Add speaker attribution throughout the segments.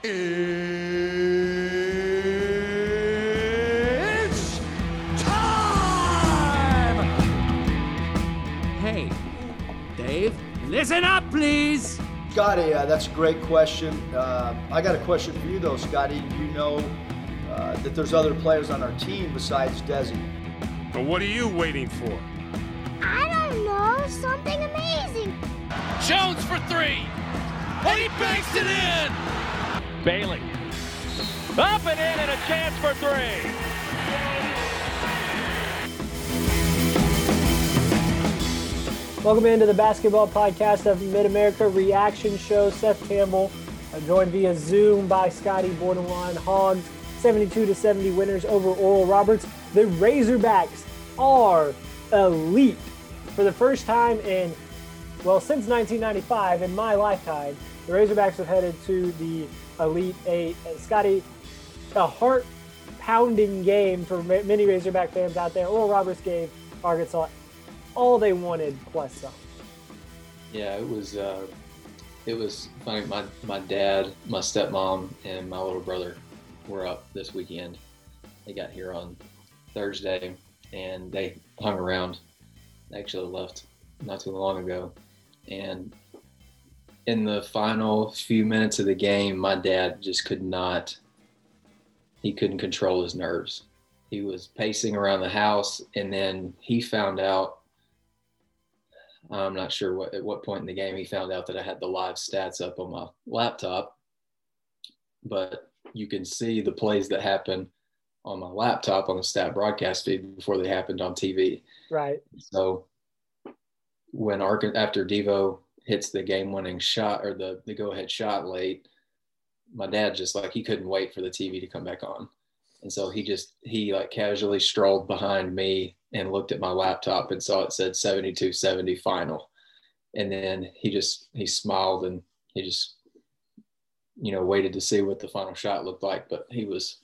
Speaker 1: It's time!
Speaker 2: Hey, Dave, listen up, please.
Speaker 3: Scotty, that's a great question. I got a question for you, though, Scotty. You know that there's other players on our team besides Desi.
Speaker 4: But what are you waiting for?
Speaker 5: I don't know, something amazing.
Speaker 6: Jones for three, and he banks it in.
Speaker 7: Bailey, up and in, and a chance for three.
Speaker 8: Welcome into the basketball podcast of Mid-America Reaction Show. Seth Campbell, joined via Zoom by Scotty Borderline Hogs. 72-70 winners over Oral Roberts. The Razorbacks are elite. For the first time in, well, since 1995, in my lifetime, the Razorbacks have headed to the Elite Eight. Scotty, a heart-pounding game for many Razorback fans out there. Oral Roberts gave Arkansas all they wanted plus some.
Speaker 9: Yeah, it was funny. My dad, my stepmom, and my little brother were up this weekend. They got here on Thursday, and they hung around. They actually left not too long ago. And in the final few minutes of the game, my dad just couldn't control his nerves. He was pacing around the house, and then he found out, I'm not sure at what point in the game he found out that I had the live stats up on my laptop, but you can see the plays that happen on my laptop on the stat broadcast feed before they happened on TV.
Speaker 8: Right.
Speaker 9: So when after Devo hits the game-winning shot or the go-ahead shot late, my dad just he couldn't wait for the TV to come back on. And so he casually strolled behind me and looked at my laptop and saw it said 72-70 final. And then he smiled and he just, waited to see what the final shot looked like. But it was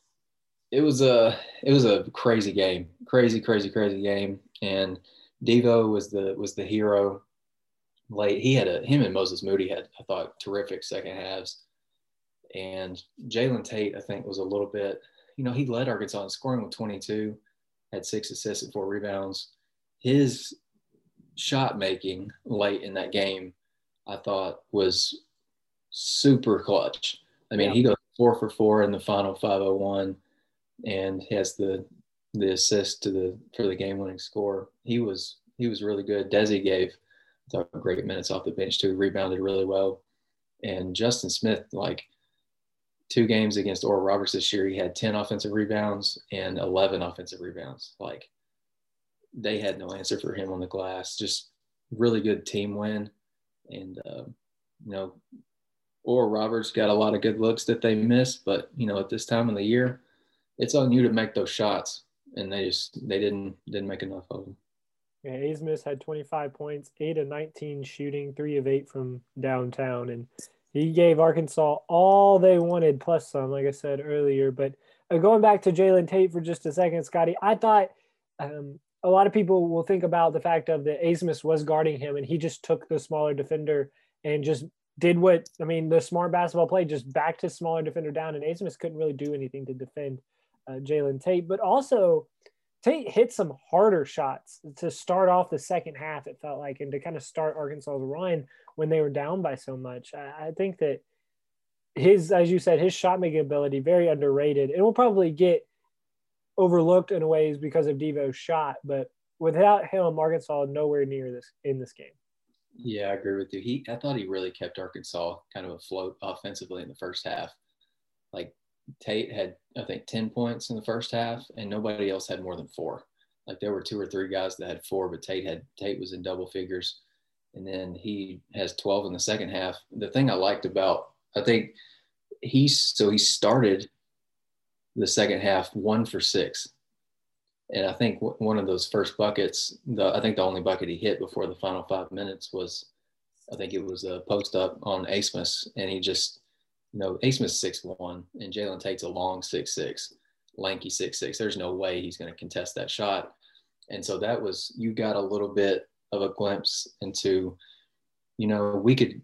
Speaker 9: a crazy game, crazy game. And Devo was the hero late. Him and Moses Moody had, I thought, terrific second halves. And Jalen Tate, I think, was a little bit, he led Arkansas in scoring with 22, had 6 assists and 4 rebounds. His shot making late in that game, I thought, was super clutch. I mean, He goes 4 for 4 in the final 5:01 and has the assist for the game-winning score. He was really good. Desi gave, I thought, great minutes off the bench too, rebounded really well. And Justin Smith, 2 games against Oral Roberts this year, he had 10 offensive rebounds and 11 offensive rebounds. They had no answer for him on the glass. Just really good team win. And, Oral Roberts got a lot of good looks that they missed, but, at this time of the year, it's on you to make those shots. And they didn't make enough of them.
Speaker 8: Yeah, Asmus had 25 points, 8 of 19 shooting, 3 of 8 from downtown. And he gave Arkansas all they wanted plus some, like I said earlier. But going back to Jalen Tate for just a second, Scotty, I thought a lot of people will think about the fact of that Asmus was guarding him and he just took the smaller defender and just did the smart basketball play, just backed his smaller defender down, and Asmus couldn't really do anything to defend Jalen Tate. But also Tate hit some harder shots to start off the second half, it felt like, and to kind of start Arkansas's run when they were down by so much. I think that as you said, his shot-making ability, very underrated. It will probably get overlooked in ways because of Devo's shot, but without him, Arkansas nowhere near this in this game.
Speaker 9: Yeah, I agree with you. I thought he really kept Arkansas kind of afloat offensively in the first half. Tate had, I think, 10 points in the first half, and nobody else had more than 4. There were 2 or 3 guys that had 4, but Tate was in double figures, and then he has 12 in the second half. The thing I liked about, I think he started the second half 1 for 6, and I think one of those first buckets, I think the only bucket he hit before the final 5 minutes was, I think it was a post up on Asmus, and he just. Asmus 6'1", and Jalen Tate's a long 6'6", lanky 6'6". There's no way he's going to contest that shot. And so you got a little bit of a glimpse into, we could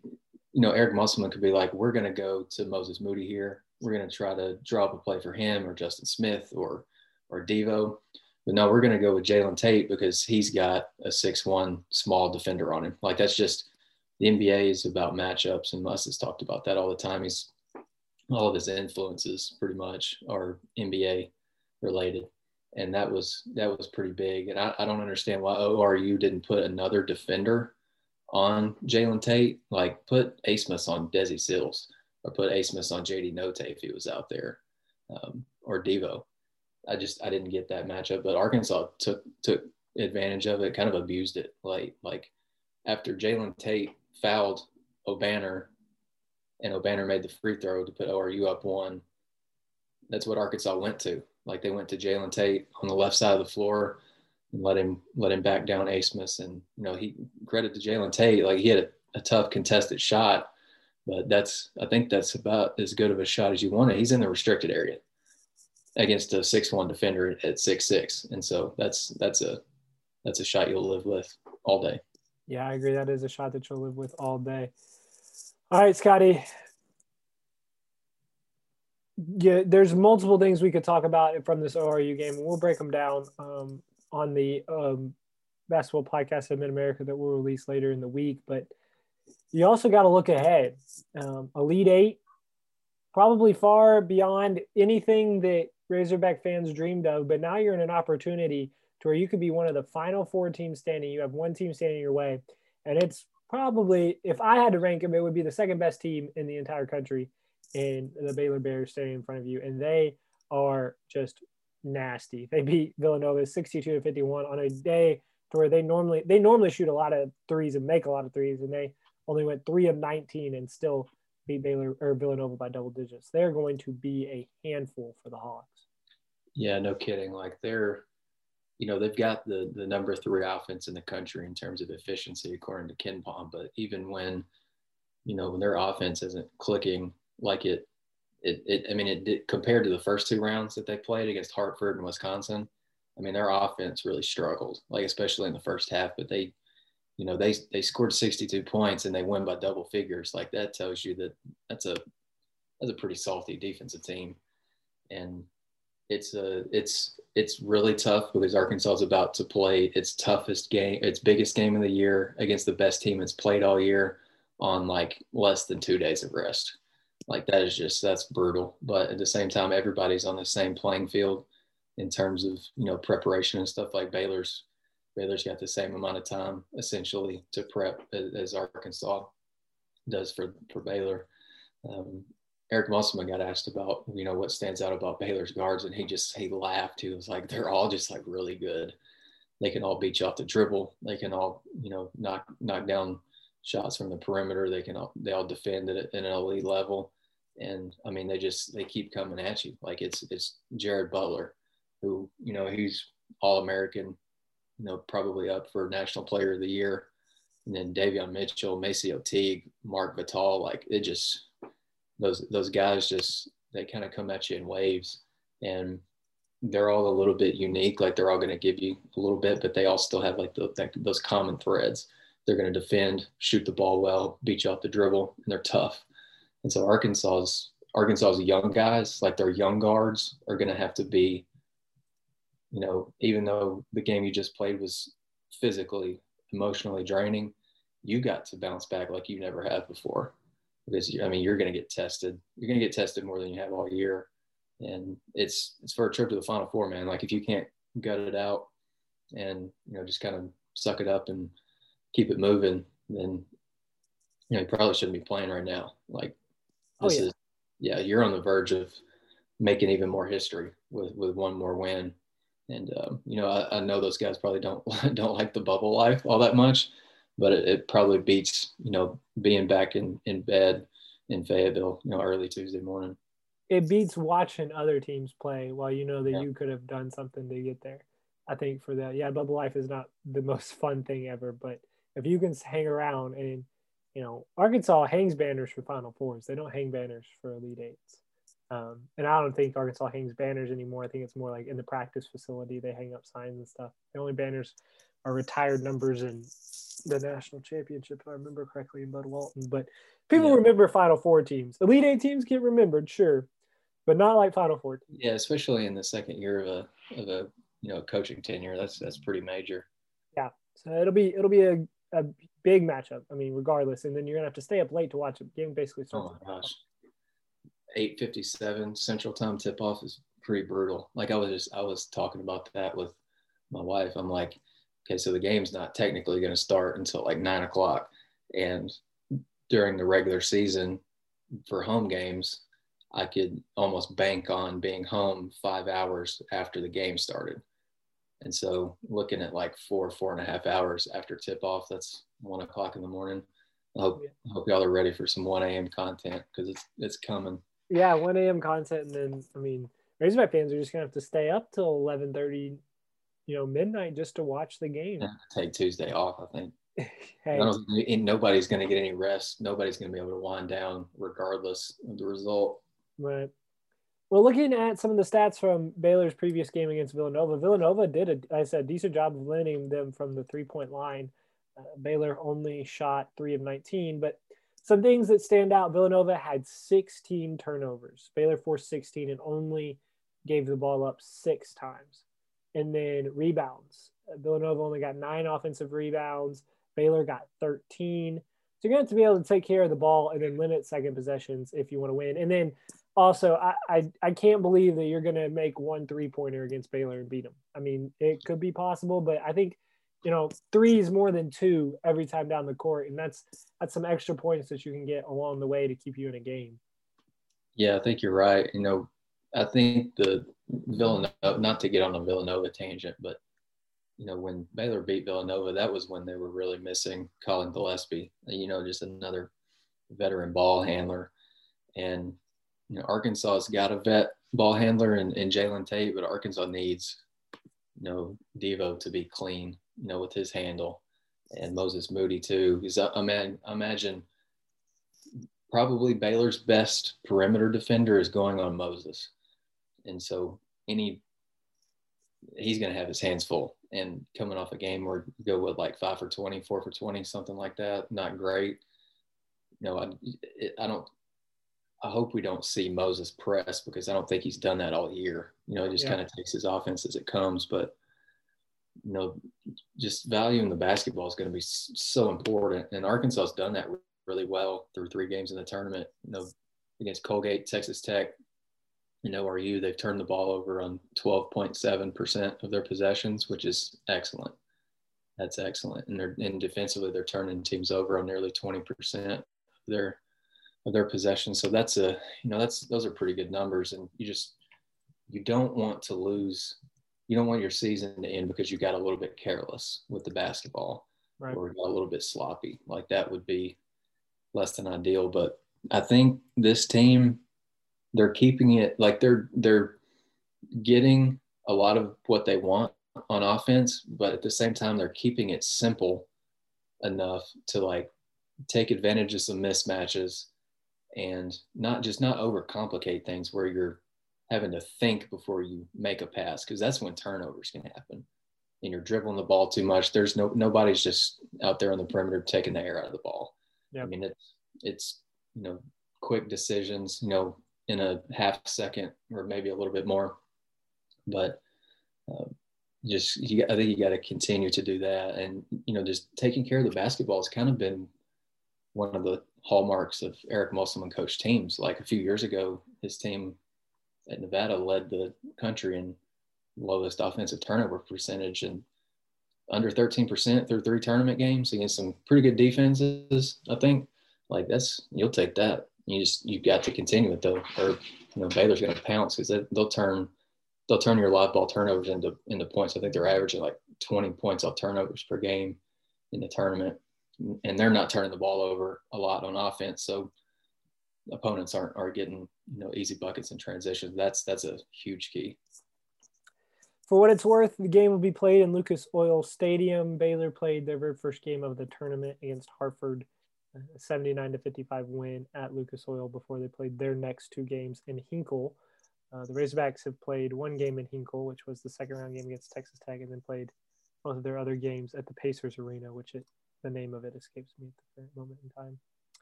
Speaker 9: Eric Musselman could be like, we're going to go to Moses Moody here. We're going to try to draw up a play for him or Justin Smith or Devo. But no, we're going to go with Jalen Tate because he's got a 6'1" small defender on him. Like, that's just – the NBA is about matchups, and Muss has talked about that all the time. All of his influences pretty much are NBA related. And that was pretty big. And I don't understand why ORU didn't put another defender on Jalen Tate. Like, put Asmus on Desi Sills or put Asmus on JD Note if he was out there, or Devo. I didn't get that matchup, but Arkansas took advantage of it, kind of abused it. Like after Jalen Tate fouled O'Banner and O'Banner made the free throw to put ORU up 1, that's what Arkansas went to. Like, they went to Jalen Tate on the left side of the floor and let him back down Asmus. And, he credit to Jalen Tate, like, he had a tough contested shot, but I think that's about as good of a shot as you want it. He's in the restricted area against a 6'1" defender at 6'6", and so that's a shot you'll live with all day.
Speaker 8: Yeah, I agree. That is a shot that you'll live with all day. All right, Scotty. Yeah, there's multiple things we could talk about from this ORU game, and we'll break them down on the basketball podcast of Mid-America that will release later in the week. But you also got to look ahead. Elite Eight, probably far beyond anything that Razorback fans dreamed of, but now you're in an opportunity to where you could be one of the final 4 teams standing. You have one team standing your way, and it's probably, if I had to rank them, it would be the second best team in the entire country in the Baylor Bears standing in front of you, and they are just nasty. They beat Villanova 62-51 on a day to where they normally shoot a lot of threes and make a lot of threes, and they only went 3 of 19 and still beat Villanova by double digits. They're going to be a handful for the Hawks.
Speaker 9: Yeah, no kidding. Like, they've got the number 3 offense in the country in terms of efficiency, according to KenPom. But even when their offense isn't clicking like it did compared to the first 2 rounds that they played against Hartford and Wisconsin, I mean, their offense really struggled, like, especially in the first half. But they scored 62 points and they win by double figures. Like, that tells you that that's a pretty salty defensive team. And it's really tough because Arkansas is about to play its toughest game, its biggest game of the year against the best team it's played all year on like less than 2 days of rest. Like, that's brutal. But at the same time, everybody's on the same playing field in terms of, preparation and stuff. Like, Baylor's got the same amount of time essentially to prep as Arkansas does for Baylor. Eric Musselman got asked about, what stands out about Baylor's guards, and he laughed. He was like, they're all just like really good. They can all beat you off the dribble. They can all, knock down shots from the perimeter. They all defend at an elite level. And I mean, they keep coming at you. Like, it's Jared Butler, who, he's All-American, probably up for National Player of the Year. And then Davion Mitchell, Maceo Teague, Mark Vital, like, it just, those guys just, they kind of come at you in waves, and they're all a little bit unique. Like, they're all going to give you a little bit, but they all still have like those common threads. They're going to defend, shoot the ball well, beat you off the dribble, and they're tough. And so Arkansas's young guys, like their young guards, are going to have to be, even though the game you just played was physically, emotionally draining, you got to bounce back like you never have before. Because, you're going to get tested. You're going to get tested more than you have all year. And it's for a trip to the Final Four, man. Like, if you can't gut it out and, just kind of suck it up and keep it moving, then, you probably shouldn't be playing right now. Like, you're on the verge of making even more history with one more win. And, I know those guys probably don't like the bubble life all that much, but it probably beats, being back in bed in Fayetteville, early Tuesday morning.
Speaker 8: It beats watching other teams play while you could have done something to get there. I think for that, bubble life is not the most fun thing ever, but if you can hang around and, Arkansas hangs banners for Final Fours. They don't hang banners for Elite Eights. And I don't think Arkansas hangs banners anymore. I think it's more like in the practice facility, they hang up signs and stuff. The only banners retired numbers in the national championship, if I remember correctly, in Bud Walton. But people remember Final Four teams. Elite Eight teams get remembered, sure, but not like Final Four teams.
Speaker 9: Yeah, especially in the second year of a coaching tenure. That's pretty major.
Speaker 8: Yeah, so it'll be a big matchup. I mean, regardless, and then you're gonna have to stay up late to watch the game. Basically, starts.
Speaker 9: Oh my gosh, 8:57 Central Time tip off is pretty brutal. Like I was talking about that with my wife. I'm like, okay, so the game's not technically going to start until like 9 o'clock, and during the regular season for home games, I could almost bank on being home 5 hours after the game started. And so looking at like 4.5 hours after tip off, that's 1 o'clock in the morning. I hope y'all are ready for some 1 a.m. content because it's coming.
Speaker 8: Yeah, 1 a.m. content. And then, I mean, Razorback fans are just going to have to stay up till 11:30, midnight just to watch the game.
Speaker 9: Yeah, take Tuesday off, I think.
Speaker 8: Hey.
Speaker 9: Nobody's going to get any rest. Nobody's going to be able to wind down regardless of the result.
Speaker 8: Right. Well, looking at some of the stats from Baylor's previous game against Villanova, Villanova did a decent job of limiting them from the three-point line. Baylor only shot 3 of 19, but some things that stand out, Villanova had 16 turnovers. Baylor forced 16 and only gave the ball up 6 times. And then rebounds. Villanova only got 9 offensive rebounds. Baylor got 13. So you're going to have to be able to take care of the ball and then limit second possessions if you want to win. And then also, I can't believe that you're going to make 1 3-pointer against Baylor and beat them. I mean, it could be possible, but I think, 3 is more than 2 every time down the court. And that's some extra points that you can get along the way to keep you in a game.
Speaker 9: Yeah, I think you're right. I think the Villanova, not to get on a Villanova tangent, but when Baylor beat Villanova, that was when they were really missing Colin Gillespie, just another veteran ball handler. And, Arkansas's got a vet ball handler in Jalen Tate, but Arkansas needs, Devo to be clean, with his handle, and Moses Moody too. Because I imagine probably Baylor's best perimeter defender is going on Moses. And so he's going to have his hands full, and coming off a game where you go with like 5 for 20, 4 for 20, something like that. Not great. I hope we don't see Moses press, because I don't think he's done that all year. He just kind of takes his offense as it comes, but just valuing the basketball is going to be so important. And Arkansas has done that really well through 3 games in the tournament, against Colgate, Texas Tech, ORU. They've turned the ball over on 12.7% of their possessions, which is excellent. That's excellent. And defensively, they're turning teams over on nearly 20% of their possessions. So those are pretty good numbers. And you don't want to lose. You don't want your season to end because you got a little bit careless with the basketball, right, or got a little bit sloppy. Like, that would be less than ideal. But I think this team, they're keeping it, like they're getting a lot of what they want on offense, but at the same time, they're keeping it simple enough to like take advantage of some mismatches and not overcomplicate things where you're having to think before you make a pass, because that's when turnovers can happen. And you're dribbling the ball too much. There's nobody's just out there on the perimeter taking the air out of the ball. Yeah. I mean, it's quick decisions, in a half second or maybe a little bit more. But I think you got to continue to do that. And, just taking care of the basketball has kind of been one of the hallmarks of Eric Musselman coach teams. Like a few years ago, his team at Nevada led the country in lowest offensive turnover percentage and under 13% through 3 tournament games against some pretty good defenses. I think like you'll take that. You've got to continue it though, or Baylor's going to pounce, because they'll turn your live ball turnovers into points. I think they're averaging like 20 points off turnovers per game in the tournament, and they're not turning the ball over a lot on offense. So opponents aren't getting easy buckets in transition. That's a huge key.
Speaker 8: For what it's worth, the game will be played in Lucas Oil Stadium. Baylor played their very first game of the tournament against Hartford, a 79-55 win at Lucas Oil before they played their next 2 games in Hinkle. The Razorbacks have played 1 game in Hinkle, which was the second round game against Texas Tech, and then played most of their other games at the Pacers Arena, which the name of it escapes me at the current moment in time.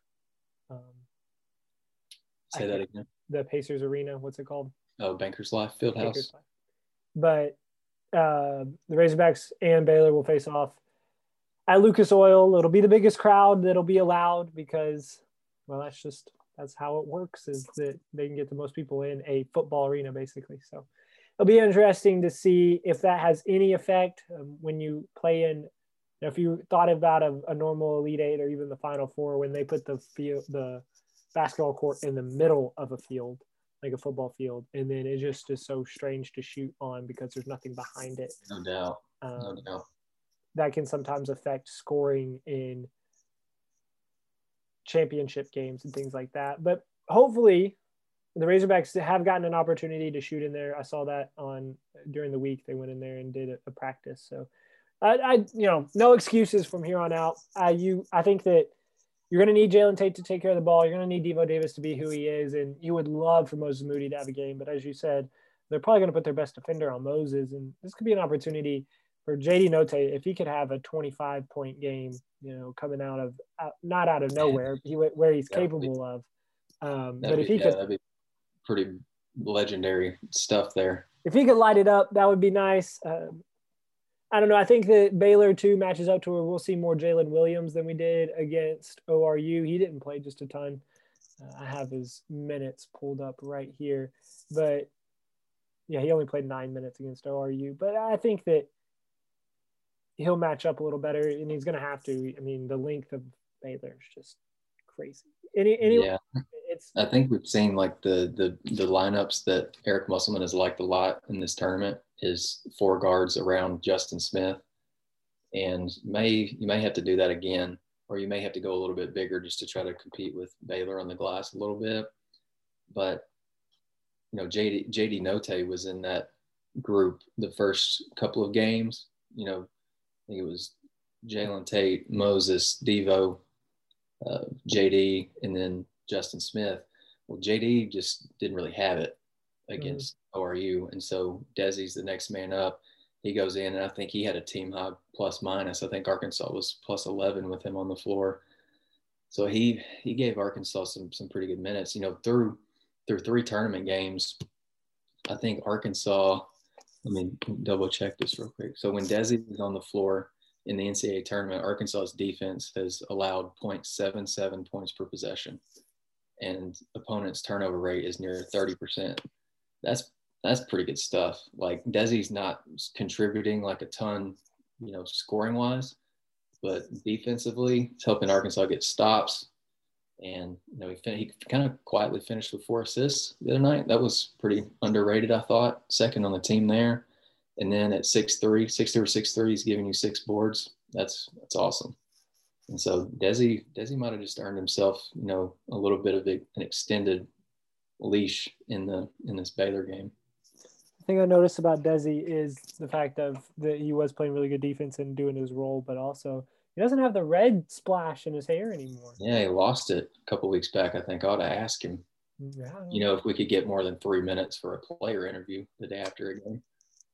Speaker 9: Say that again.
Speaker 8: The Pacers Arena, what's it called?
Speaker 9: Oh, Bankers Life Fieldhouse.
Speaker 8: But the Razorbacks and Baylor will face off at Lucas Oil. It'll be the biggest crowd that'll be allowed because, well, that's how it works, is that they can get the most people in a football arena, basically. So it'll be interesting to see if that has any effect when you play in. If you thought about a normal Elite Eight or even the Final Four, when they put the basketball court in the middle of a field, like a football field, and then it just is so strange to shoot on because there's nothing behind it.
Speaker 9: No doubt. No doubt.
Speaker 8: That can sometimes affect scoring in championship games and things like that. But hopefully the Razorbacks have gotten an opportunity to shoot in there. I saw that during the week. They went in there and did a practice. So no excuses from here on out. I think that you're going to need Jalen Tate to take care of the ball. You're going to need Devo Davis to be who he is. And you would love for Moses Moody to have a game. But as you said, they're probably going to put their best defender on Moses. And this could be an opportunity for JD Note, if he could have a 25-point game, coming not out of nowhere, where he's capable of. But if he could,
Speaker 9: that'd be pretty legendary stuff there.
Speaker 8: If he could light it up, that would be nice. I don't know. I think that Baylor too matches up to where we'll see more Jalen Williams than we did against ORU. He didn't play just a ton. I have his minutes pulled up right here, but yeah, he only played 9 minutes against ORU. But I think that he'll match up a little better, and he's going to have to. I mean, the length of Baylor is just crazy.
Speaker 9: Yeah. I think we've seen like the lineups that Eric Musselman has liked a lot in this tournament is 4 guards around Justin Smith, and you may have to do that again, or you may have to go a little bit bigger just to try to compete with Baylor on the glass a little bit. But JD Note was in that group the first couple of games. I think it was Jalen Tate, Moses, Devo, JD, and then Justin Smith. Well, JD just didn't really have it against ORU. And so Desi's the next man up. He goes in, and I think he had a team high plus minus. I think Arkansas was plus 11 with him on the floor. So he gave Arkansas some pretty good minutes. Through 3 tournament games, I think Arkansas, let me double check this real quick. So when Desi is on the floor in the NCAA tournament, Arkansas's defense has allowed 0.77 points per possession, and opponents' turnover rate is near 30%. That's pretty good stuff. Like, Desi's not contributing like a ton, scoring wise, but defensively, it's helping Arkansas get stops. And he kind of quietly finished with 4 assists the other night. That was pretty underrated, I thought. Second on the team there. And then at 6'3", or 6'3", he's giving you 6 boards. That's awesome. And so Desi might have just earned himself, a little bit of an extended leash in this Baylor game.
Speaker 8: The thing I noticed about Desi is the fact of that he was playing really good defense and doing his role, but also he doesn't have the red splash in his hair anymore.
Speaker 9: Yeah, he lost it a couple weeks back. I think I ought to ask him. Yeah. If we could get more than 3 minutes for a player interview the day after a game.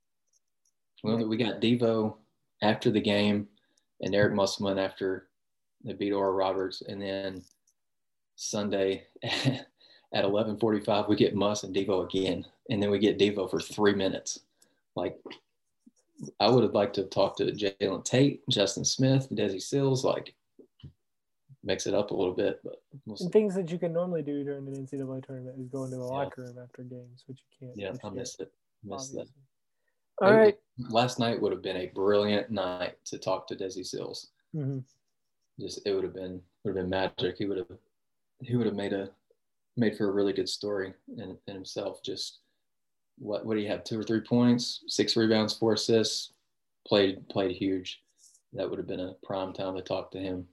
Speaker 9: Well, we got Devo after the game and Eric Musselman after they beat Oral Roberts, and then Sunday at 11:45 we get Muss and Devo again, and then we get Devo for 3 minutes. Like, I would have liked to have talked to Jalen Tate, Justin Smith, Desi Sills, like mix it up a little bit. But
Speaker 8: and things that you can normally do during an NCAA tournament is go into the locker room after games, which you can't.
Speaker 9: Yeah, I missed it. Missed that.
Speaker 8: All right.
Speaker 9: Last night would have been a brilliant night to talk to Desi Sills.
Speaker 8: Mm-hmm.
Speaker 9: It would have been magic. He would have made for a really good story in himself. Just what do you have? 2 or 3 points, 6 rebounds, 4 assists. Played huge. That would have been a prime time to talk to him.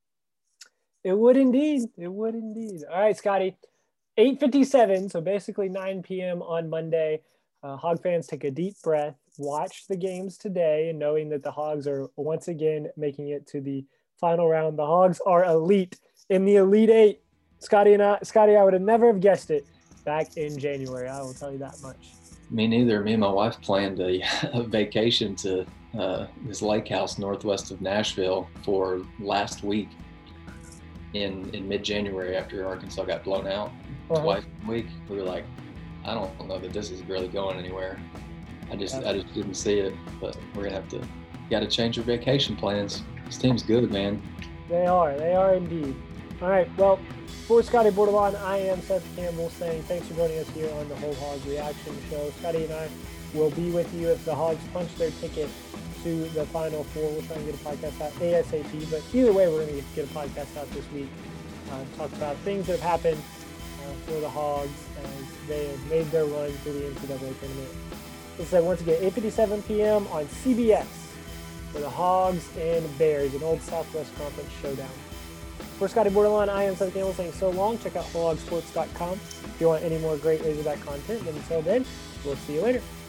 Speaker 8: It would indeed. All right, Scotty. 8:57, so basically 9 p.m. on Monday. Hog fans, take a deep breath. Watch the games today, and knowing that the Hogs are once again making it to the final round. The Hogs are elite in the Elite Eight. Scotty, I would have never have guessed it back in January. I will tell you that much.
Speaker 9: Me neither. Me and my wife planned a vacation to this lake house northwest of Nashville for last week in mid-January after Arkansas got blown out twice a week. We were like, I don't know that this is really going anywhere. I just didn't see it, but we're gonna got to change our vacation plans. This team's good, man.
Speaker 8: They are indeed. All right, well, for Scotty Bordelon, I am Seth Campbell saying thanks for joining us here on the Whole Hog Reaction Show. Scotty and I will be with you if the Hogs punch their ticket to the Final Four. We'll try and get a podcast out ASAP, but either way, we're going to get a podcast out this week. Talk about things that have happened for the Hogs as they have made their run through the NCAA tournament. This is once again 8:57 p.m. on CBS for the Hogs and Bears, an old Southwest Conference showdown. For Scotty Bordelon, I am Seth Campbell saying so long. Check out wholehogsports.com if you want any more great Razorback content. And until then, we'll see you later.